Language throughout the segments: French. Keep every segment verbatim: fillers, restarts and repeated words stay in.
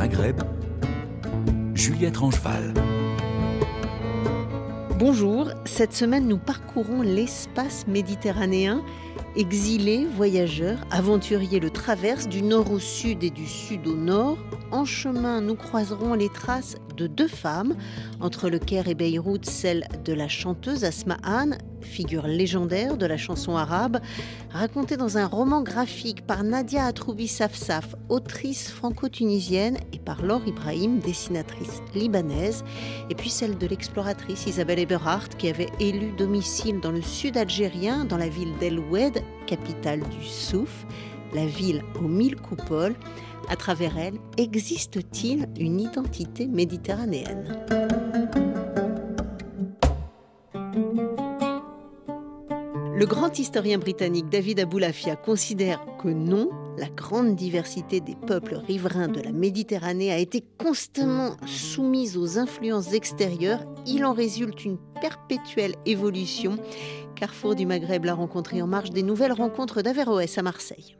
Maghreb, Juliette Rangeval. Bonjour, cette semaine nous parcourons l'espace méditerranéen. Exilés, voyageurs, aventuriers le traversent du nord au sud et du sud au nord. En chemin, nous croiserons les traces de deux femmes. Entre le Caire et Beyrouth, celle de la chanteuse Asma Han, figure légendaire de la chanson arabe, racontée dans un roman graphique par Nadia Atroubi Safsaf, autrice franco-tunisienne, et par Laure Ibrahim, dessinatrice libanaise, et puis celle de l'exploratrice Isabelle Eberhardt, qui avait élu domicile dans le sud algérien, dans la ville d'El Oued, capitale du Souf, la ville aux mille coupoles. À travers elle, existe-t-il une identité méditerranéenne ? Le grand historien britannique David Aboulafia considère que non, la grande diversité des peuples riverains de la Méditerranée a été constamment soumise aux influences extérieures. Il en résulte une perpétuelle évolution. Carrefour du Maghreb l'a rencontré en marge des nouvelles rencontres d'Averroès à Marseille.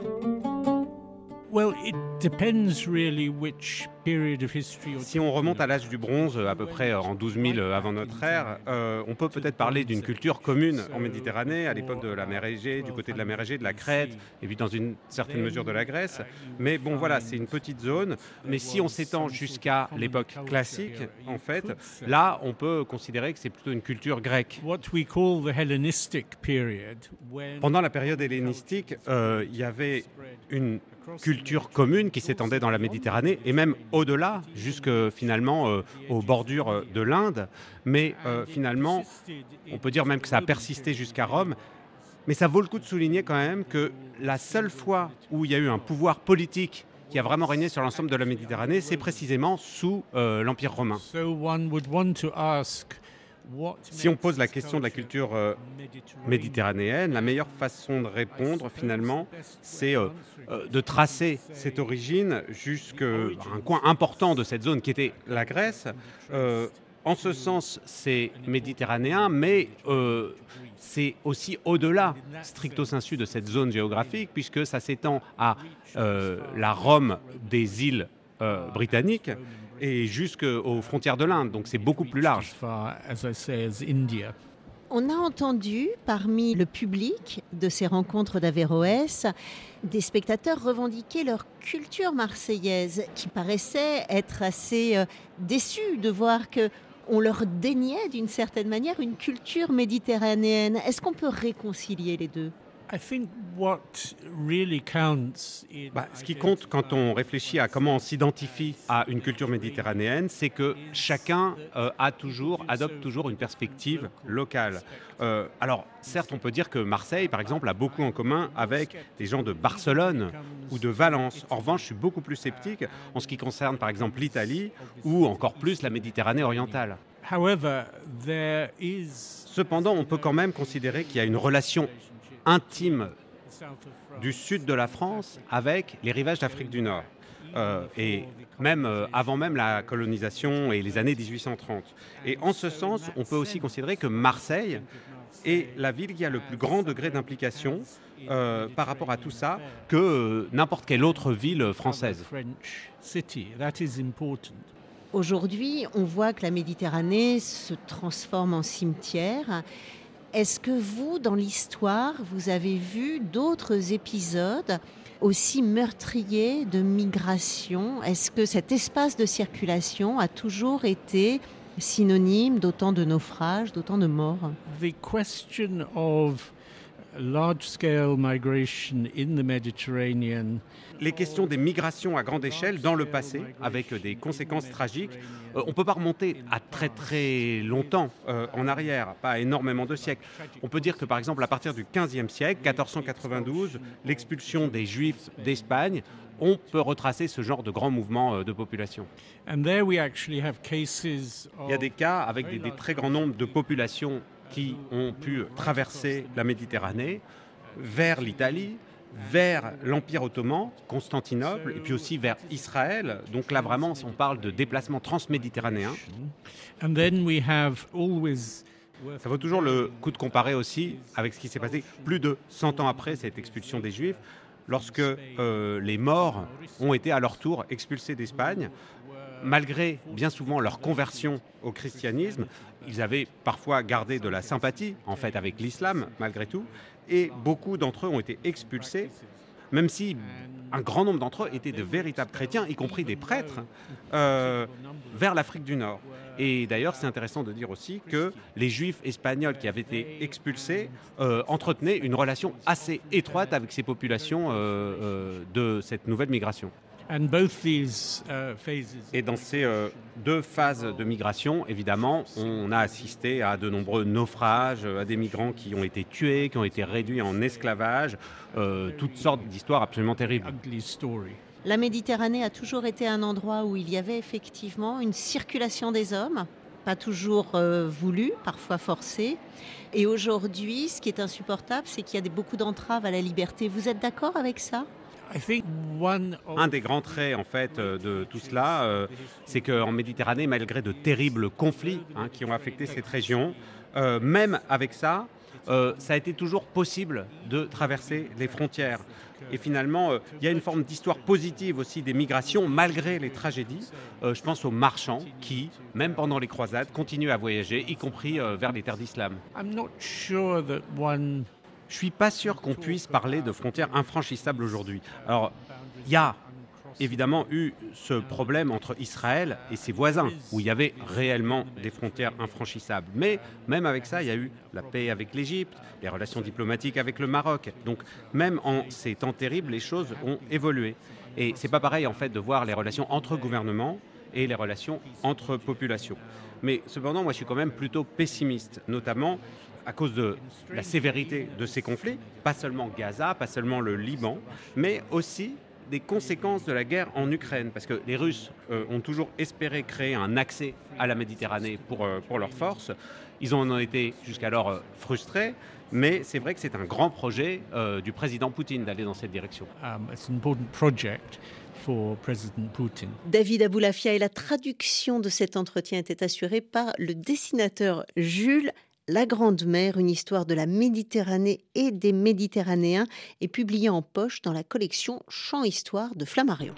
Well, it depends really which period of history. Si on remonte à l'âge du bronze, à peu près en douze mille avant notre ère, euh, on peut peut-être parler d'une culture commune en Méditerranée, à l'époque de la mer Égée, du côté de la mer Égée, de la Crète, et puis dans une certaine mesure de la Grèce. Mais bon, voilà, c'est une petite zone. Mais si on s'étend jusqu'à l'époque classique, en fait, là, on peut considérer que c'est plutôt une culture grecque. What we call the Hellenistic period. Pendant la période hellénistique, euh, il y avait une culture commune qui s'étendait dans la Méditerranée et même au-delà, jusque finalement euh, aux bordures de l'Inde. Mais euh, finalement, on peut dire même que ça a persisté jusqu'à Rome. Mais ça vaut le coup de souligner quand même que la seule fois où il y a eu un pouvoir politique qui a vraiment régné sur l'ensemble de la Méditerranée, c'est précisément sous euh, l'Empire romain. So one would want to ask, si on pose la question de la culture euh, méditerranéenne, la meilleure façon de répondre finalement, c'est euh, euh, de tracer cette origine jusqu'à un coin important de cette zone qui était la Grèce. Euh, en ce sens, c'est méditerranéen, mais euh, c'est aussi au-delà, stricto sensu, de cette zone géographique, puisque ça s'étend à euh, la Rome des îles euh, britanniques, et jusqu'aux frontières de l'Inde, donc c'est beaucoup plus large. On a entendu, parmi le public de ces rencontres d'Averroès, des spectateurs revendiquer leur culture marseillaise, qui paraissait être assez euh, déçus de voir qu'on leur déniait d'une certaine manière une culture méditerranéenne. Est-ce qu'on peut réconcilier les deux ? I think what really counts in bah, ce qui compte quand on réfléchit à comment on s'identifie à une culture méditerranéenne, c'est que chacun euh, a toujours, adopte toujours une perspective locale. Euh, alors, certes, on peut dire que Marseille, par exemple, a beaucoup en commun avec des gens de Barcelone ou de Valence. En revanche, je suis beaucoup plus sceptique en ce qui concerne, par exemple, l'Italie ou encore plus la Méditerranée orientale. However, there is... Cependant, on peut quand même considérer qu'il y a une relation intime du sud de la France avec les rivages d'Afrique du Nord. Euh, et même euh, avant même la colonisation et les années dix-huit cent trente. Et en ce sens, on peut aussi considérer que Marseille est la ville qui a le plus grand degré d'implication euh, par rapport à tout ça que euh, n'importe quelle autre ville française. Aujourd'hui, on voit que la Méditerranée se transforme en cimetière. Est-ce que vous, dans l'histoire, vous avez vu d'autres épisodes aussi meurtriers de migration ? Est-ce que cet espace de circulation a toujours été synonyme d'autant de naufrages, d'autant de morts ? The question of large-scale migration in the Mediterranean. Les questions des migrations à grande échelle dans le passé, avec des conséquences tragiques, euh, on ne peut pas remonter à très très longtemps euh, en arrière, pas énormément de siècles. On peut dire que par exemple à partir du quinzième siècle, quatorze cent quatre-vingt-douze, l'expulsion des Juifs d'Espagne, on peut retracer ce genre de grands mouvements euh, de population. And there we actually have cases of... Il y a des cas avec des, des très grands nombres de populations qui ont pu traverser la Méditerranée vers l'Italie, vers l'Empire ottoman, Constantinople, et puis aussi vers Israël. Donc là, vraiment, on parle de déplacement transméditerranéen. And then we have always... Ça vaut toujours le coup de comparer aussi avec ce qui s'est passé plus de cent ans après cette expulsion des Juifs, lorsque euh, les Maures ont été à leur tour expulsés d'Espagne. Malgré bien souvent leur conversion au christianisme, ils avaient parfois gardé de la sympathie en fait avec l'islam malgré tout, et beaucoup d'entre eux ont été expulsés, même si un grand nombre d'entre eux étaient de véritables chrétiens, y compris des prêtres, euh, vers l'Afrique du Nord. Et d'ailleurs, c'est intéressant de dire aussi que les Juifs espagnols qui avaient été expulsés euh, entretenaient une relation assez étroite avec ces populations euh, euh, de cette nouvelle migration. And both these, uh, phases... Et dans ces euh, deux phases de migration, évidemment, on a assisté à de nombreux naufrages, à des migrants qui ont été tués, qui ont été réduits en esclavage, euh, toutes sortes d'histoires absolument terribles. ugly story. La Méditerranée a toujours été un endroit où il y avait effectivement une circulation des hommes, pas toujours euh, voulue, parfois forcée. Et aujourd'hui, ce qui est insupportable, c'est qu'il y a des, beaucoup d'entraves à la liberté. Vous êtes d'accord avec ça ? I think one of Un des grands traits en fait euh, de tout cela, euh, c'est qu'en Méditerranée, malgré de terribles conflits hein, qui ont affecté cette région, euh, même avec ça, euh, ça a été toujours possible de traverser les frontières. Et finalement, euh, il y a une forme d'histoire positive aussi des migrations, malgré les tragédies. Euh, je pense aux marchands qui, même pendant les croisades, continuent à voyager, y compris euh, vers les terres d'islam. I'm not sure that one Je ne suis pas sûr qu'on puisse parler de frontières infranchissables aujourd'hui. Alors, il y a évidemment eu ce problème entre Israël et ses voisins, où il y avait réellement des frontières infranchissables. Mais même avec ça, il y a eu la paix avec l'Égypte, les relations diplomatiques avec le Maroc. Donc, même en ces temps terribles, les choses ont évolué. Et c'est pas pareil, en fait, de voir les relations entre gouvernements et les relations entre populations. Mais cependant, moi, je suis quand même plutôt pessimiste, notamment à cause de la sévérité de ces conflits, pas seulement Gaza, pas seulement le Liban, mais aussi des conséquences de la guerre en Ukraine, parce que les Russes euh, ont toujours espéré créer un accès à la Méditerranée pour, euh, pour leurs forces. Ils en ont été jusqu'alors euh, frustrés, mais c'est vrai que c'est un grand projet euh, du président Poutine d'aller dans cette direction. um, it's an important project for President Putin. David Aboulafia, et la traduction de cet entretien était assurée par le dessinateur Jules. La Grande Mer, une histoire de la Méditerranée et des Méditerranéens, est publiée en poche dans la collection Chant Histoire de Flammarion.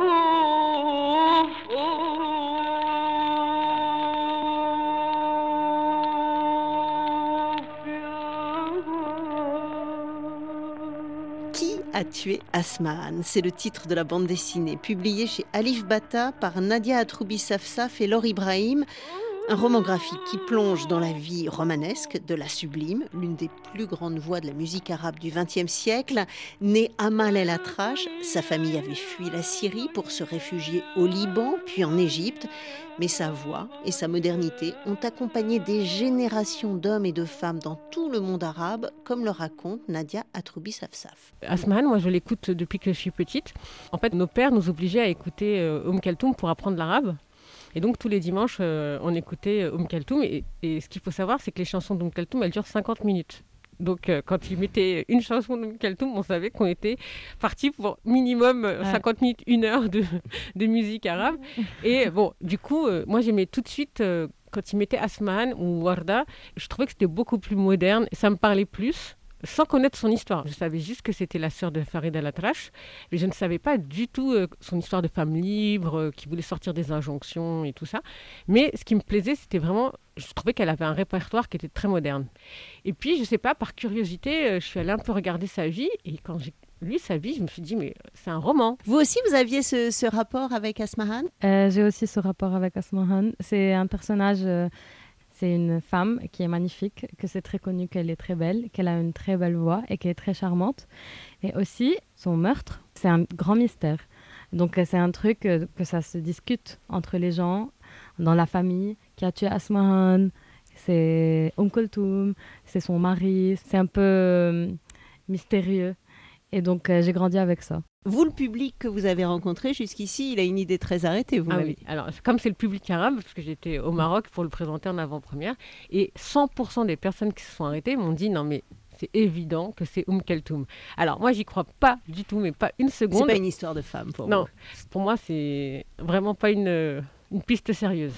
Qui a tué Asmahan ? C'est le titre de la bande dessinée, publiée chez Alif Bata par Nadia Atroubi Safsaf et Laure Ibrahim. Un roman graphique qui plonge dans la vie romanesque de la Sublime, l'une des plus grandes voix de la musique arabe du vingtième siècle. Né Amal El Atrache, sa famille avait fui la Syrie pour se réfugier au Liban, puis en Égypte. Mais sa voix et sa modernité ont accompagné des générations d'hommes et de femmes dans tout le monde arabe, comme le raconte Nadia Atroubi Safsaf. Asmahan, moi je l'écoute depuis que je suis petite. En fait, nos pères nous obligeaient à écouter euh, Oum Kalthoum pour apprendre l'arabe. Et donc tous les dimanches, euh, on écoutait euh, Oum Kalthoum. Et, et ce qu'il faut savoir, c'est que les chansons d'Oum Kalthoum, elles durent cinquante minutes. Donc euh, quand ils mettaient une chanson d'Oum Kalthoum, on savait qu'on était parti pour minimum euh, cinquante minutes, une heure de, de musique arabe. Et bon, du coup, euh, moi j'aimais tout de suite, euh, quand ils mettaient Asmahan ou Warda, je trouvais que c'était beaucoup plus moderne, ça me parlait plus. Sans connaître son histoire. Je savais juste que c'était la sœur de Farid El Atrache, mais je ne savais pas du tout euh, son histoire de femme libre, euh, qui voulait sortir des injonctions et tout ça. Mais ce qui me plaisait, c'était vraiment, je trouvais qu'elle avait un répertoire qui était très moderne. Et puis, je ne sais pas, par curiosité, euh, je suis allée un peu regarder sa vie, et quand j'ai lu sa vie, je me suis dit, mais c'est un roman. Vous aussi, vous aviez ce, ce rapport avec Asmahan ? euh, J'ai aussi ce rapport avec Asmahan. C'est un personnage... Euh, C'est une femme qui est magnifique, que c'est très connu qu'elle est très belle, qu'elle a une très belle voix et qu'elle est très charmante. Et aussi, son meurtre, c'est un grand mystère. Donc c'est un truc que, que ça se discute entre les gens, dans la famille, qui a tué Asmahan, c'est Oum Kalthoum, c'est son mari, c'est un peu euh, mystérieux. Et donc euh, j'ai grandi avec ça. Vous, le public que vous avez rencontré jusqu'ici, il a une idée très arrêtée, vous Ah m'avez oui, dit. alors comme c'est le public arabe, parce que j'étais au Maroc pour le présenter en avant-première, et cent pour cent des personnes qui se sont arrêtées m'ont dit non mais c'est évident que c'est Oum Kalthoum. Alors moi j'y crois pas du tout, mais pas une seconde. C'est pas une histoire de femme pour Non, moi. pour moi c'est vraiment pas une, une piste sérieuse.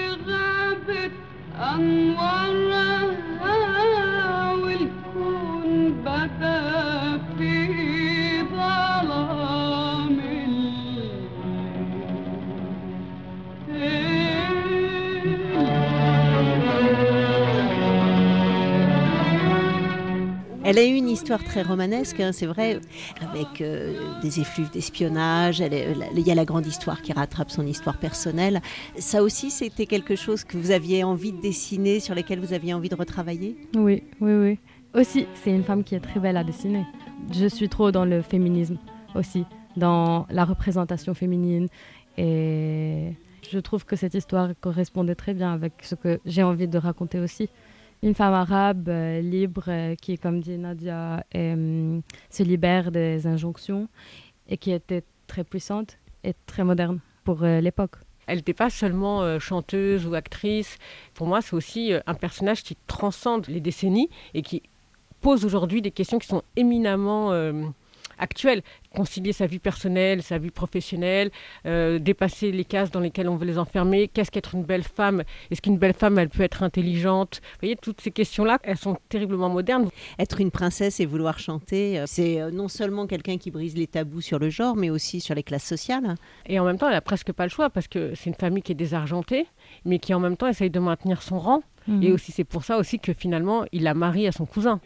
أنوارها والكون Elle a eu une histoire très romanesque, hein, c'est vrai, avec euh, des effluves d'espionnage. Elle est, il y a la grande histoire qui rattrape son histoire personnelle. Ça aussi, c'était quelque chose que vous aviez envie de dessiner, sur lequel vous aviez envie de retravailler ? Oui, oui, oui. Aussi, c'est une femme qui est très belle à dessiner. Je suis trop dans le féminisme aussi, dans la représentation féminine. Et je trouve que cette histoire correspondait très bien avec ce que j'ai envie de raconter aussi. Une femme arabe euh, libre euh, qui, comme dit Nadia, euh, se libère des injonctions et qui était très puissante et très moderne pour euh, l'époque. Elle n'était pas seulement euh, chanteuse ou actrice. Pour moi, c'est aussi euh, un personnage qui transcende les décennies et qui pose aujourd'hui des questions qui sont éminemment euh, actuelles. Concilier sa vie personnelle, sa vie professionnelle, euh, dépasser les cases dans lesquelles on veut les enfermer. Qu'est-ce qu'être une belle femme ? Est-ce qu'une belle femme, elle peut être intelligente ? Vous voyez, toutes ces questions-là, elles sont terriblement modernes. Être une princesse et vouloir chanter, c'est non seulement quelqu'un qui brise les tabous sur le genre, mais aussi sur les classes sociales. Et en même temps, elle n'a presque pas le choix parce que c'est une famille qui est désargentée, mais qui en même temps essaye de maintenir son rang. Mmh. Et aussi, c'est pour ça aussi que finalement, il la marie à son cousin.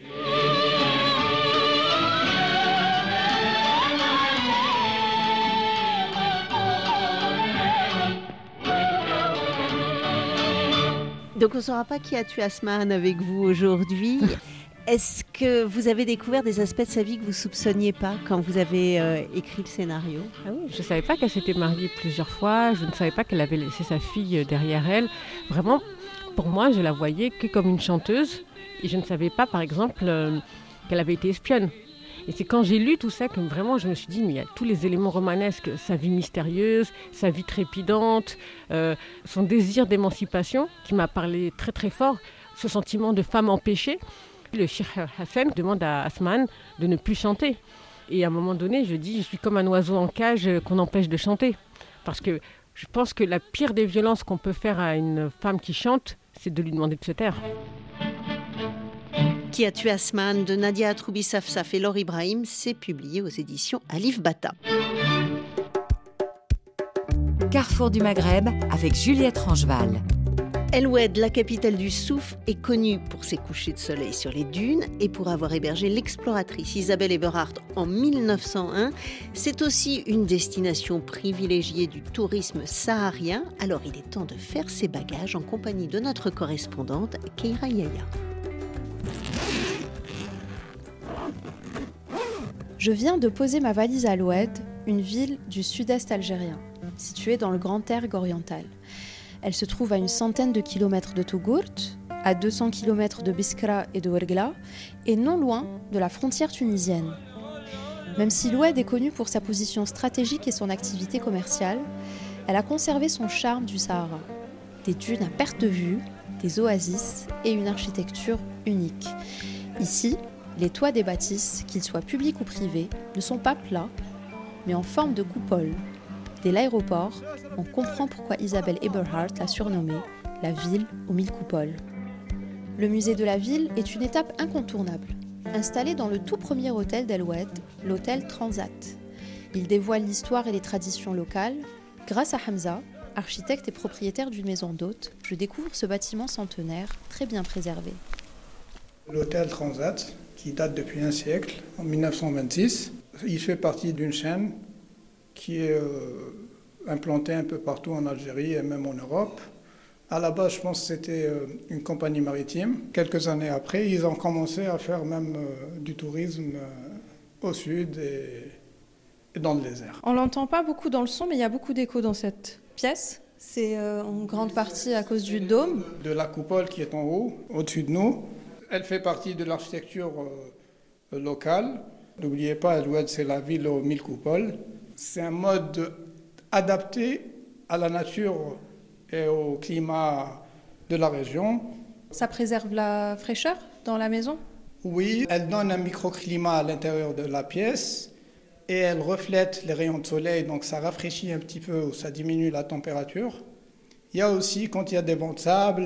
Donc on ne saura pas qui a tué Asmahan avec vous aujourd'hui. Est-ce que vous avez découvert des aspects de sa vie que vous ne soupçonniez pas quand vous avez euh, écrit le scénario ? Ah oui, je ne savais pas qu'elle s'était mariée plusieurs fois, je ne savais pas qu'elle avait laissé sa fille derrière elle. Vraiment, pour moi, je la voyais que comme une chanteuse et je ne savais pas, par exemple, euh, qu'elle avait été espionne. Et c'est quand j'ai lu tout ça que vraiment je me suis dit, mais il y a tous les éléments romanesques, sa vie mystérieuse, sa vie trépidante, euh, son désir d'émancipation qui m'a parlé très très fort, ce sentiment de femme empêchée. Le Cheikh Hassan demande à Asmahan de ne plus chanter. Et à un moment donné, je dis, je suis comme un oiseau en cage qu'on empêche de chanter. Parce que je pense que la pire des violences qu'on peut faire à une femme qui chante, c'est de lui demander de se taire. Qui a tué Asmahan de Nadia Atroubi Safsaf et Laure Ibrahim, c'est publié aux éditions Alif Bata. Carrefour du Maghreb avec Juliette Rangeval. El Oued, la capitale du souf, est connue pour ses couchers de soleil sur les dunes et pour avoir hébergé l'exploratrice Isabelle Eberhardt en mille neuf cent un. C'est aussi une destination privilégiée du tourisme saharien. Alors il est temps de faire ses bagages en compagnie de notre correspondante Keira Yaya. Je viens de poser ma valise à El Oued, une ville du sud-est algérien, située dans le Grand Erg oriental. Elle se trouve à une centaine de kilomètres de Tougourt, à deux cents kilomètres de Biskra et de Ouergla, et non loin de la frontière tunisienne. Même si El Oued est connue pour sa position stratégique et son activité commerciale, elle a conservé son charme du Sahara. Des dunes à perte de vue, des oasis et une architecture unique. Ici, les toits des bâtisses, qu'ils soient publics ou privés, ne sont pas plats, mais en forme de coupole. Dès l'aéroport, on comprend pourquoi Isabelle Eberhardt l'a surnommée la ville aux mille coupoles. Le musée de la ville est une étape incontournable. Installé dans le tout premier hôtel d'El Oued, l'hôtel Transat. Il dévoile l'histoire et les traditions locales. Grâce à Hamza, architecte et propriétaire d'une maison d'hôtes, je découvre ce bâtiment centenaire très bien préservé. L'hôtel Transat, qui date depuis un siècle, en mille neuf cent vingt-six, il fait partie d'une chaîne qui est euh, implantée un peu partout en Algérie et même en Europe. À la base, je pense que c'était euh, une compagnie maritime. Quelques années après, ils ont commencé à faire même euh, du tourisme euh, au sud et, et dans le désert. On l'entend pas beaucoup dans le son, mais il y a beaucoup d'écho dans cette pièce. C'est euh, en grande partie à cause du dôme. De la coupole qui est en haut, au-dessus de nous. Elle fait partie de l'architecture euh, locale. N'oubliez pas, El Oued, c'est la ville aux mille coupoles. C'est un mode adapté à la nature et au climat de la région. Ça préserve la fraîcheur dans la maison ? Oui, elle donne un microclimat à l'intérieur de la pièce et elle reflète les rayons de soleil, donc ça rafraîchit un petit peu, ça diminue la température. Il y a aussi, quand il y a des vents de sable,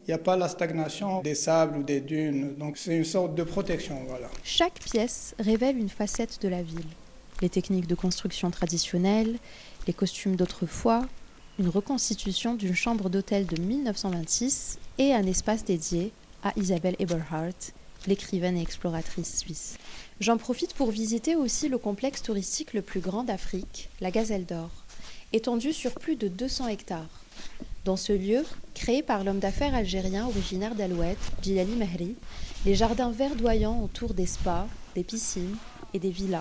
Il n'y a pas la stagnation des sables ou des dunes, donc c'est une sorte de protection. Voilà. Chaque pièce révèle une facette de la ville. Les techniques de construction traditionnelles, les costumes d'autrefois, une reconstitution d'une chambre d'hôtel de mille neuf cent vingt-six et un espace dédié à Isabelle Eberhardt, l'écrivaine et exploratrice suisse. J'en profite pour visiter aussi le complexe touristique le plus grand d'Afrique, la Gazelle d'Or, étendu sur plus de deux cents hectares. Dans ce lieu, créé par l'homme d'affaires algérien originaire d'Aloued, Djilali Mehri, les jardins verdoyants autour des spas, des piscines et des villas.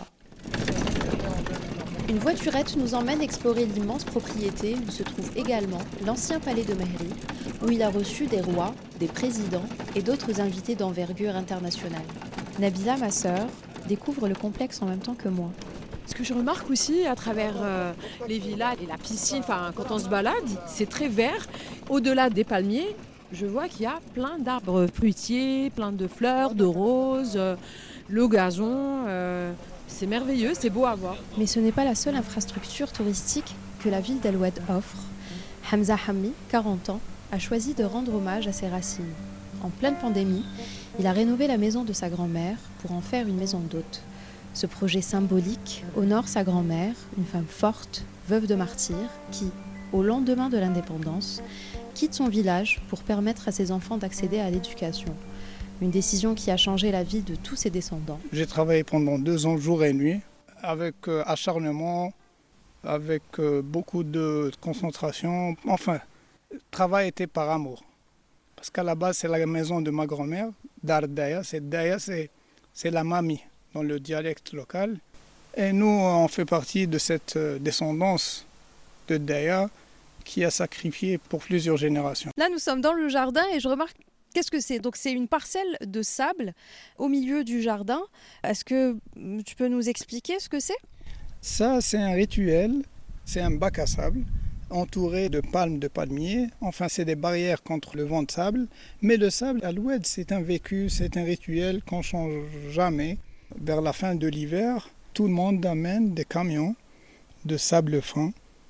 Une voiturette nous emmène explorer l'immense propriété où se trouve également l'ancien palais de Mehri, où il a reçu des rois, des présidents et d'autres invités d'envergure internationale. Nabila, ma sœur, découvre le complexe en même temps que moi. Ce que je remarque aussi à travers euh, les villas et la piscine, enfin, quand on se balade, c'est très vert. Au-delà des palmiers, je vois qu'il y a plein d'arbres fruitiers, plein de fleurs, de roses, euh, le gazon. Euh, c'est merveilleux, c'est beau à voir. Mais ce n'est pas la seule infrastructure touristique que la ville d'Aloued offre. Hamza Hammi, quarante ans, a choisi de rendre hommage à ses racines. En pleine pandémie, il a rénové la maison de sa grand-mère pour en faire une maison d'hôte. Ce projet symbolique honore sa grand-mère, une femme forte, veuve de martyrs, qui, au lendemain de l'indépendance, quitte son village pour permettre à ses enfants d'accéder à l'éducation. Une décision qui a changé la vie de tous ses descendants. J'ai travaillé pendant deux ans, jour et nuit, avec euh, acharnement, avec euh, beaucoup de concentration. Enfin, le travail était par amour. Parce qu'à la base, c'est la maison de ma grand-mère, Dar Daya. C'est Daya, c'est, c'est la mamie dans le dialecte local. Et nous, on fait partie de cette descendance de Daya qui a sacrifié pour plusieurs générations. Là, nous sommes dans le jardin et je remarque, qu'est-ce que c'est ? Donc, c'est une parcelle de sable au milieu du jardin. Est-ce que tu peux nous expliquer ce que c'est ? Ça, c'est un rituel, c'est un bac à sable entouré de palmes de palmiers. Enfin, c'est des barrières contre le vent de sable. Mais le sable, à l'Oued, c'est un vécu, c'est un rituel qu'on ne change jamais. Vers la fin de l'hiver, tout le monde amène des camions de sable fin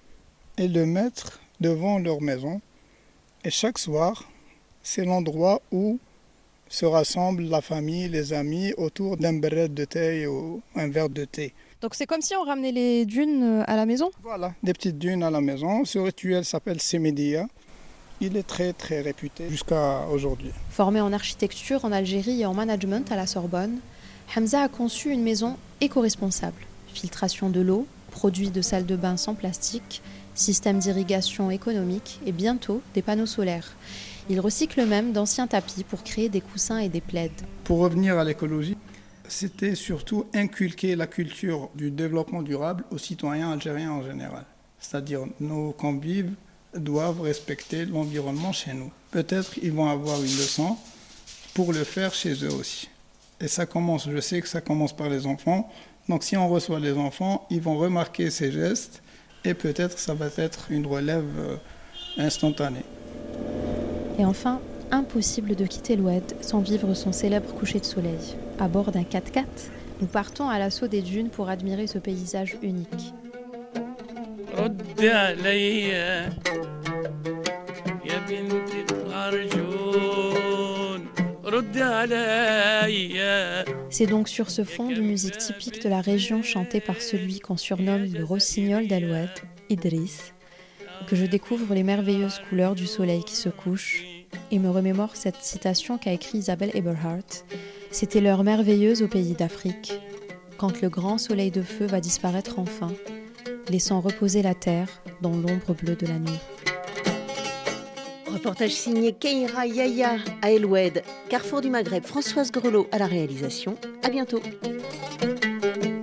et le mettre devant leur maison. Et chaque soir, c'est l'endroit où se rassemble la famille, les amis, autour d'un béret de thé ou un verre de thé. Donc c'est comme si on ramenait les dunes à la maison ? Voilà, des petites dunes à la maison. Ce rituel s'appelle Semedia. Il est très très réputé jusqu'à aujourd'hui. Formé en architecture en Algérie et en management à la Sorbonne, Hamza a conçu une maison éco-responsable. Filtration de l'eau, produits de salle de bain sans plastique, système d'irrigation économique et bientôt des panneaux solaires. Il recycle même d'anciens tapis pour créer des coussins et des plaids. Pour revenir à l'écologie, c'était surtout inculquer la culture du développement durable aux citoyens algériens en général. C'est-à-dire nos convives doivent respecter l'environnement chez nous. Peut-être ils vont avoir une leçon pour le faire chez eux aussi. Et ça commence, je sais que ça commence par les enfants. Donc si on reçoit les enfants, ils vont remarquer ces gestes et peut-être ça va être une relève instantanée. Et enfin, impossible de quitter l'Oued sans vivre son célèbre coucher de soleil. À bord d'un quatre-quatre, nous partons à l'assaut des dunes pour admirer ce paysage unique. C'est donc sur ce fond de musique typique de la région chantée par celui qu'on surnomme le rossignol d'Aloued, Idriss, que je découvre les merveilleuses couleurs du soleil qui se couche et me remémore cette citation qu'a écrite Isabelle Eberhardt. C'était l'heure merveilleuse au pays d'Afrique, quand le grand soleil de feu va disparaître enfin, laissant reposer la terre dans l'ombre bleue de la nuit. Reportage signé Keira Yaya à Aloued, Carrefour du Maghreb, Françoise Grelot à la réalisation. À bientôt.